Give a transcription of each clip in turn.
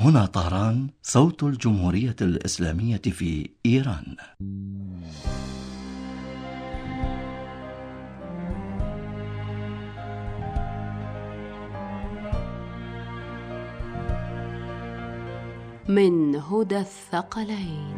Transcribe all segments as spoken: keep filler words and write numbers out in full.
هنا طهران، صوت الجمهورية الإسلامية في إيران. من هدى الثقلين.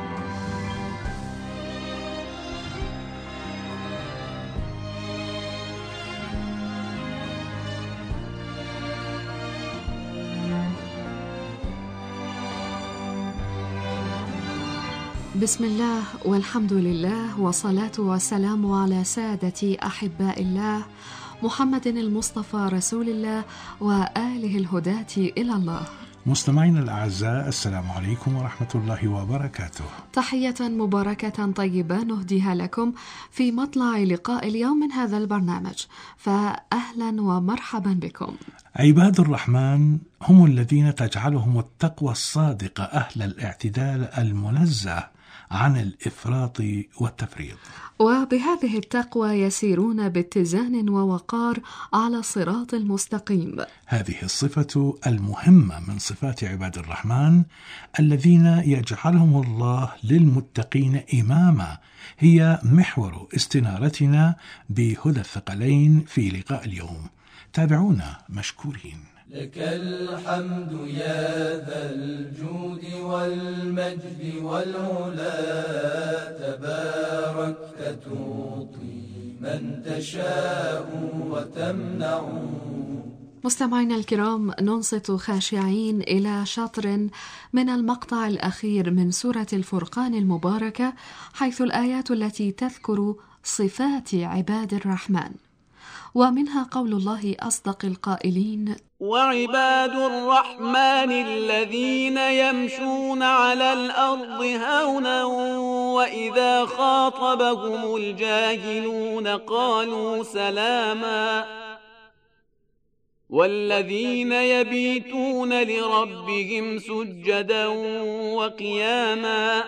بسم الله والحمد لله، والصلاة والسلام على سادة أحباء الله، محمد المصطفى رسول الله وآله الهداة إلى الله. مستمعينا الأعزاء، السلام عليكم ورحمة الله وبركاته. تحية مباركة طيبة نهديها لكم في مطلع لقاء اليوم من هذا البرنامج، فأهلا ومرحبا بكم. عباد الرحمن هم الذين تجعلهم التقوى الصادقة أهل الاعتدال المنزه عن الإفراط والتفريط، وبهذه التقوى يسيرون باتزان ووقار على الصراط المستقيم. هذه الصفة المهمة من صفات عباد الرحمن الذين يجعلهم الله للمتقين إماما هي محور استنارتنا بهدى الثقلين في لقاء اليوم. تابعونا مشكورين. لك الحمد يا ذا الجود والمجد والعلا، تباركت تعطي من تشاء وتمنع. مستمعينا الكرام، ننصت خاشعين إلى شطر من المقطع الأخير من سورة الفرقان المباركة، حيث الآيات التي تذكر صفات عباد الرحمن، ومنها قول الله أصدق القائلين: وعباد الرحمن الذين يمشون على الأرض هونا وإذا خاطبهم الجاهلون قالوا سلاما والذين يبيتون لربهم سجدا وقياما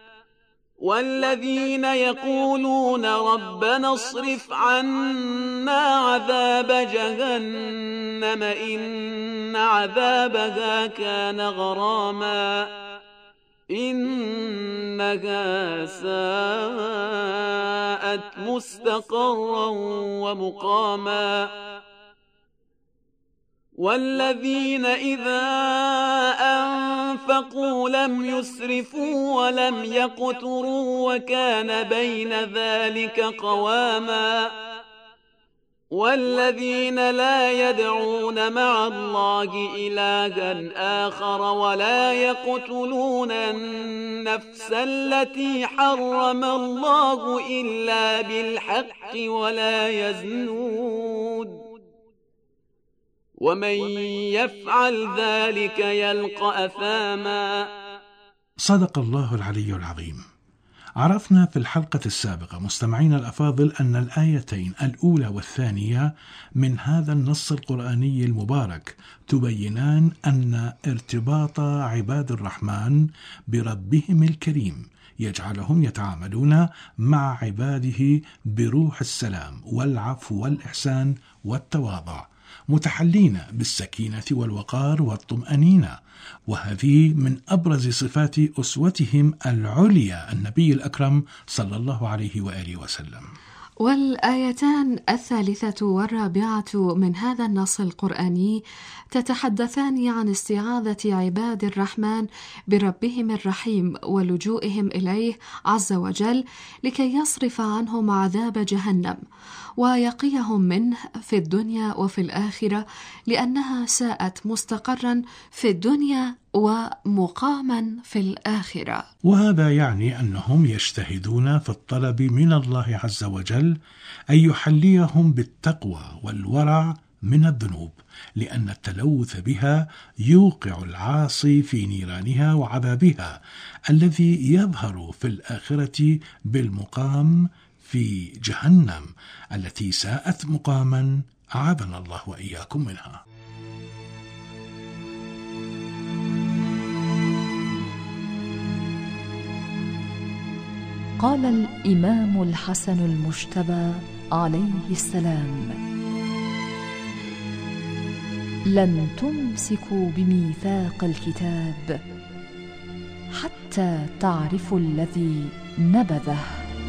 والذين يقولون ربنا اصرف عنا عذاب جهنم إن عذابها كان غراما إنها ساءت مستقرا ومقاما والذين إذا أنفقوا لم يسرفوا ولم يقتروا وكان بين ذلك قواما والذين لا يدعون مع الله إلها آخر ولا يقتلون النفس التي حرم الله إلا بالحق ولا يزنون ومن يفعل ذلك يلقى أثاما. صدق الله العلي العظيم. عرفنا في الحلقة السابقة مستمعين الأفاضل أن الآيتين الأولى والثانية من هذا النص القرآني المبارك تبينان أن ارتباط عباد الرحمن بربهم الكريم يجعلهم يتعاملون مع عباده بروح السلام والعفو والإحسان والتواضع، متحلين بالسكينة والوقار والطمأنينة، وهذه من أبرز صفات أسوتهم العليا النبي الأكرم صلى الله عليه وآله وسلم. والآيتان الثالثة والرابعة من هذا النص القرآني تتحدثان عن استعاذة عباد الرحمن بربهم الرحيم ولجوئهم إليه عز وجل لكي يصرف عنهم عذاب جهنم ويقيهم منه في الدنيا وفي الآخرة، لأنها ساءت مستقرا في الدنيا ومقاما في الآخرة. وهذا يعني أنهم يجتهدون في الطلب من الله عز وجل أن يحليهم بالتقوى والورع من الذنوب، لأن التلوث بها يوقع العاصي في نيرانها وعذابها الذي يظهر في الآخرة بالمقام في جهنم التي ساءت مقاما، أعاذنا الله وإياكم منها. قال الإمام الحسن المجتبى عليه السلام: لن تمسكوا بميثاق الكتاب حتى تعرفوا الذي نبذه.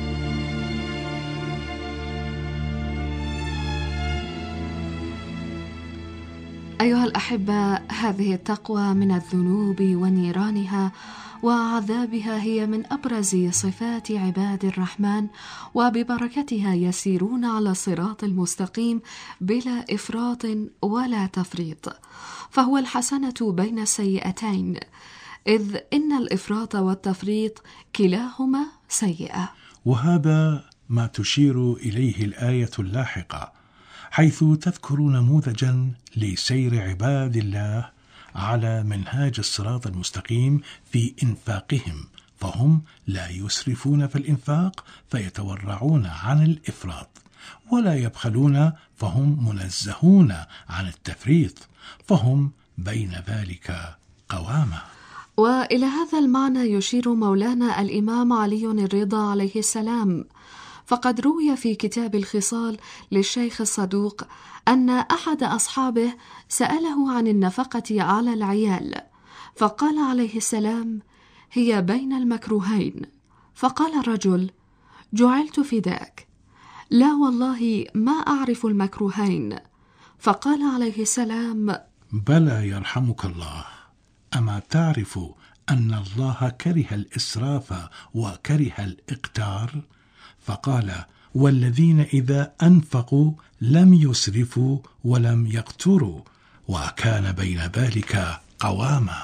أيها الأحبة، هذه التقوى من الذنوب ونيرانها وعذابها هي من أبرز صفات عباد الرحمن، وببركتها يسيرون على الصراط المستقيم بلا إفراط ولا تفريط، فهو الحسنة بين السيئتين، إذ إن الإفراط والتفريط كلاهما سيئة. وهذا ما تشير إليه الآية اللاحقة، حيث تذكر نموذجا لسير عباد الله على منهاج الصراط المستقيم في إنفاقهم، فهم لا يسرفون في الإنفاق فيتورعون عن الإفراط، ولا يبخلون فهم منزهون عن التفريط، فهم بين ذلك قوامة. وإلى هذا المعنى يشير مولانا الإمام علي الرضا عليه السلام، فقد روي في كتاب الخصال للشيخ الصدوق أن أحد أصحابه سأله عن النفقة على العيال، فقال عليه السلام: هي بين المكروهين. فقال الرجل: جعلت فداك، لا والله ما أعرف المكروهين. فقال عليه السلام: بلى يرحمك الله، أما تعرف أن الله كره الإسراف وكره الإقتار؟ فقال: والذين إذا أنفقوا لم يسرفوا ولم يقتروا، وكان بين ذلك قواما.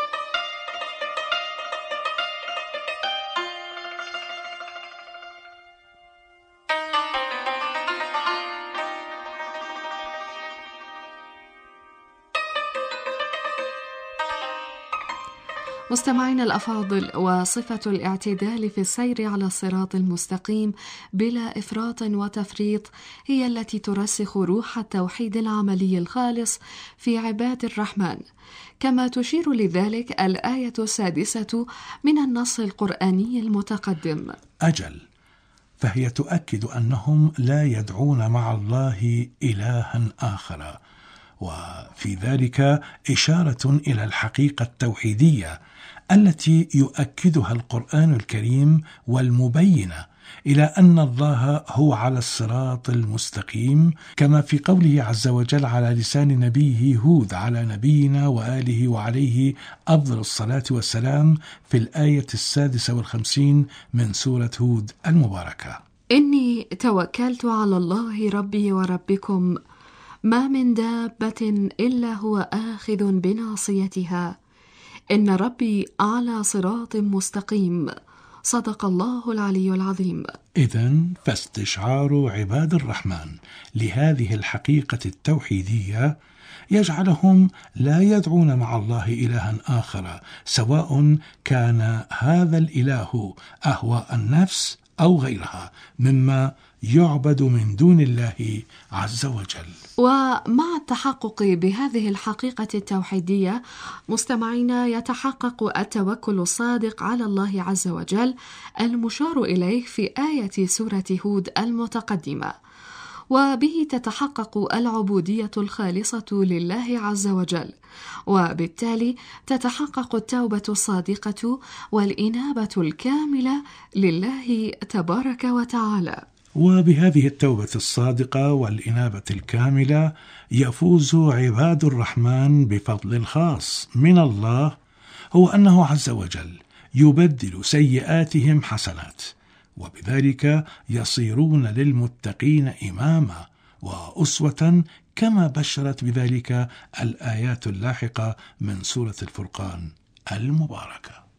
مستمعين الأفاضل، وصفة الاعتدال في السير على الصراط المستقيم بلا إفراط وتفريط هي التي ترسخ روح التوحيد العملي الخالص في عباد الرحمن، كما تشير لذلك الآية السادسة من النص القرآني المتقدم. أجل، فهي تؤكد أنهم لا يدعون مع الله إلها آخر، وفي ذلك إشارة إلى الحقيقة التوحيدية التي يؤكدها القرآن الكريم، والمبينة إلى أن الله هو على الصراط المستقيم، كما في قوله عز وجل على لسان نبيه هود على نبينا وآله وعليه أفضل الصلاة والسلام في الآية السادسة والخمسين من سورة هود المباركة: إني توكلت على الله ربي وربكم، ما من دابة إلا هو آخذ بناصيتها، إن ربي على صراط مستقيم. صدق الله العلي العظيم. إذن فاستشعار عباد الرحمن لهذه الحقيقة التوحيدية يجعلهم لا يدعون مع الله إلها آخر، سواء كان هذا الإله أهواء النفس أو غيرها مما يعبد من دون الله عز وجل. ومع التحقق بهذه الحقيقة التوحيدية مستمعينا يتحقق التوكل الصادق على الله عز وجل المشار إليه في آية سورة هود المتقدمة، وبه تتحقق العبودية الخالصة لله عز وجل، وبالتالي تتحقق التوبة الصادقة والإنابة الكاملة لله تبارك وتعالى. وبهذه التوبة الصادقة والإنابة الكاملة يفوز عباد الرحمن بفضل خاص من الله، هو أنه عز وجل يبدل سيئاتهم حسنات، وبذلك يصيرون للمتقين إماما وأسوة، كما بشرت بذلك الآيات اللاحقة من سورة الفرقان المباركة.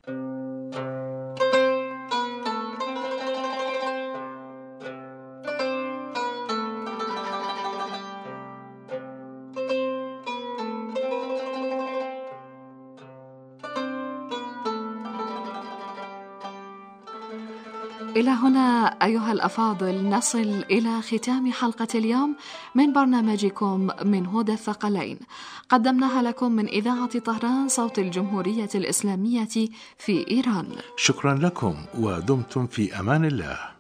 إلى هنا أيها الأفاضل نصل إلى ختام حلقة اليوم من برنامجكم من هدى الثقلين، قدمناها لكم من إذاعة طهران صوت الجمهورية الإسلامية في إيران. شكرا لكم، ودمتم في أمان الله.